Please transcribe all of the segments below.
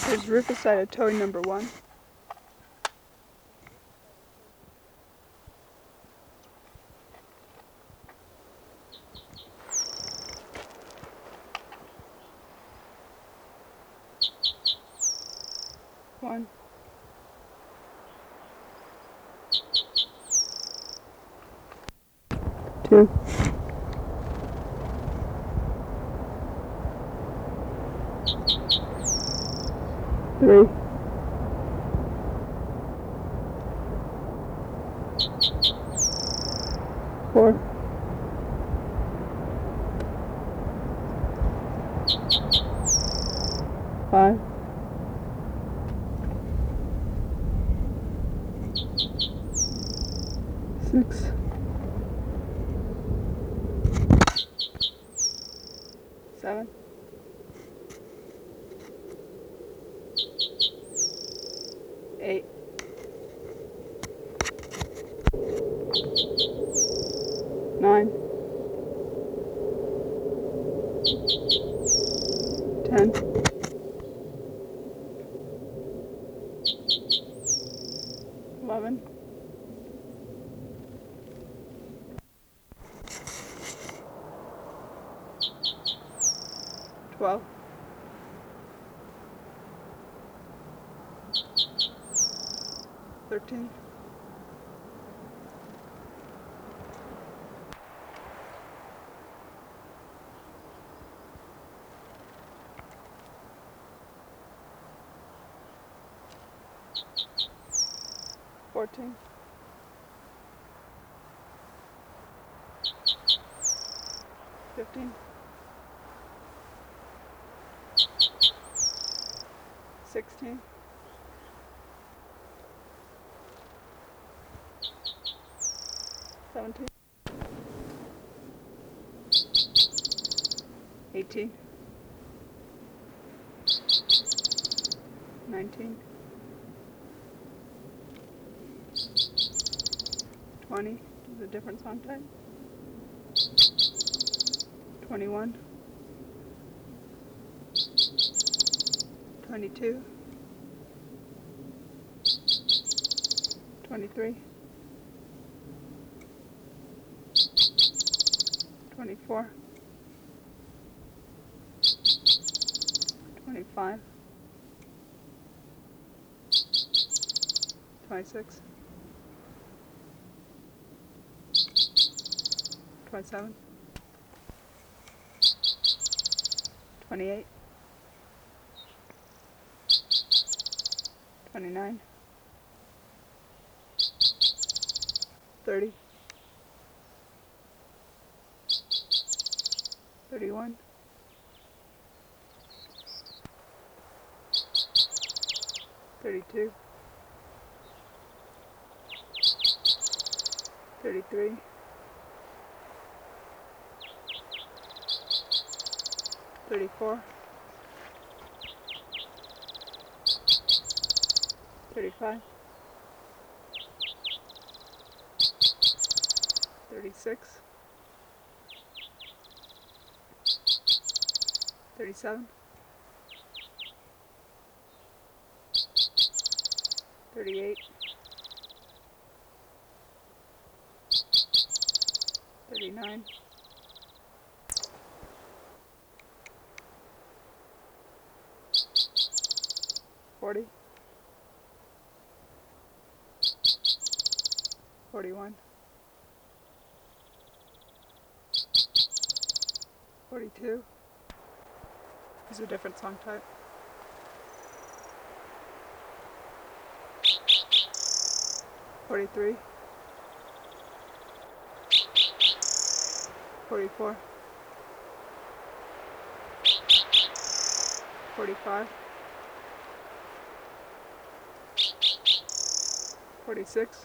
Here's Rufus-sided toy number 1. One, two, three, four, five, six, seven, eight, nine, 10, 11, 12, 13, 14, 15, 16, 17, 18, 19, 20 is a different song type, 21, 22, 23, 24, 25, 26, 27, 28, 29, 30, 31, 32, 33, 34, 35, 36, 37, 38, 39, 40, 41, 42 is a different song type, 43, 44, 45, 46,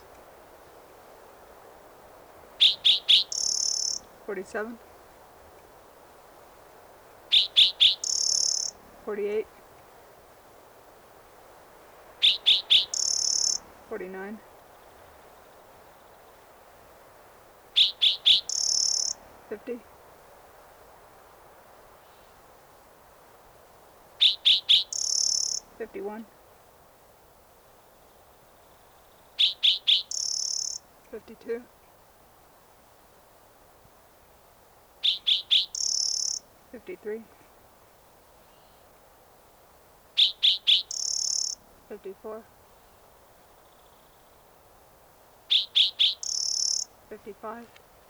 47, 48, 49, 50, 51, 51, 52, 53, 54, 55,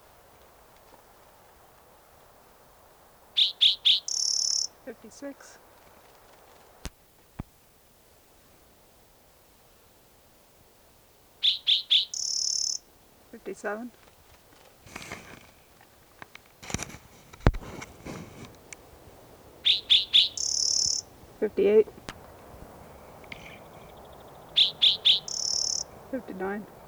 56, 57, 58, 59,